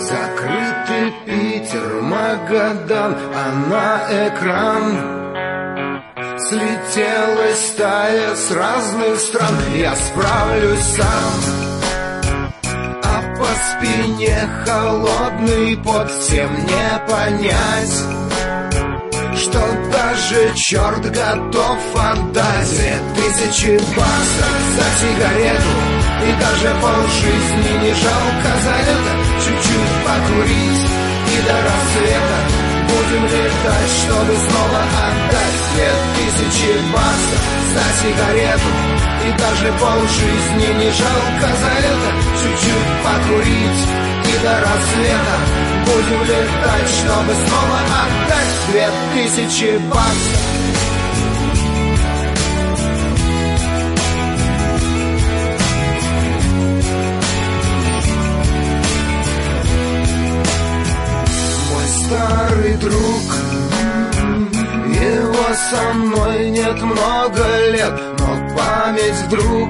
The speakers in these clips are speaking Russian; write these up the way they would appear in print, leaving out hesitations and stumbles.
Закрытый Питер, Магадан, а на экран слетелась стая с разных стран. Я справлюсь сам, а по спине холодный пот. Всем не понять, что даже черт готов отдать 2000 баксов за сигарету, и даже полжизни не жалко за это. Чуть-чуть покурить и до рассвета будем летать, чтобы снова отдать 2000 баксов за сигарету, и даже полжизни не жалко за это. Чуть-чуть покурить и до рассвета будем летать, чтобы снова отдать 2000 баксов. Старый друг, его со мной нет много лет, но память вдруг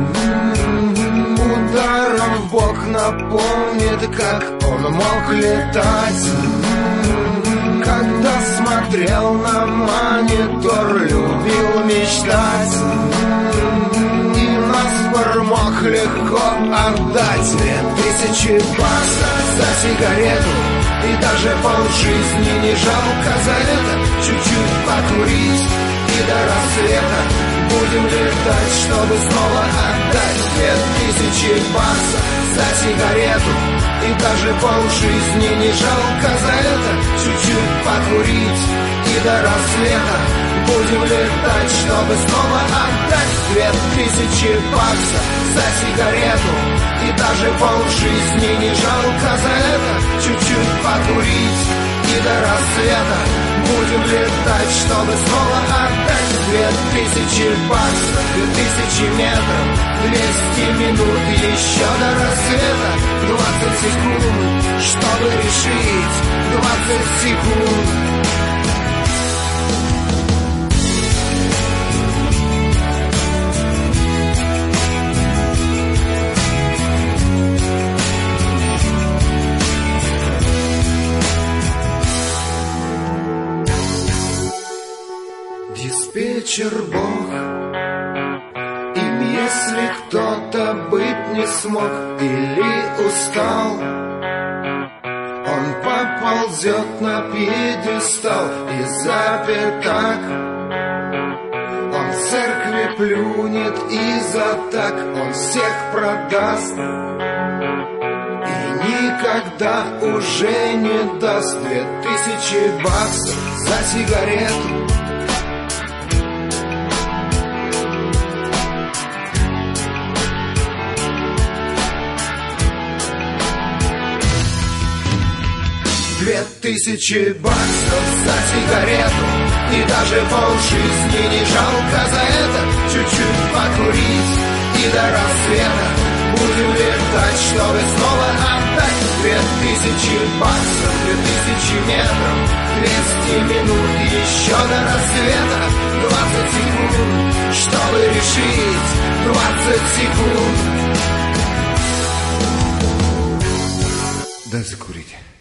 ударом в бок напомнит, как он мог летать. Когда смотрел на монитор, любил мечтать, и наспор мог легко отдать 2000 баксов за сигарету, и даже полжизни не жалко за это. Чуть-чуть покурить и до рассвета будем летать, чтобы снова отдать 2000 баксов за сигарету, и даже полжизни не жалко за это. Чуть-чуть покурить и до рассвета будем летать, чтобы снова отдать 2000 баксов за сигарету, и даже полжизни не жалко за это. Чуть-чуть покурить и до рассвета будем летать, чтобы снова отдать 2000 баксов, 2000 метров, 200 минут еще до рассвета. 20 секунд, чтобы решить, 20 секунд. Диспетчер Бог, им если кто-то быть не смог или устал, он поползет на пьедестал и запятак. Он в церкви плюнет и за так он всех продаст, и никогда уже не даст 2000 баксов за сигарету. Тысячи баксов за сигарету, и даже полжизни не жалко за это. Чуть-чуть покурить и до рассвета будем летать, чтобы снова отдать 2000 баксов, 2000 метров, 200 минут еще до рассвета. 20 секунд, чтобы решить, 20 секунд. Дай закурить.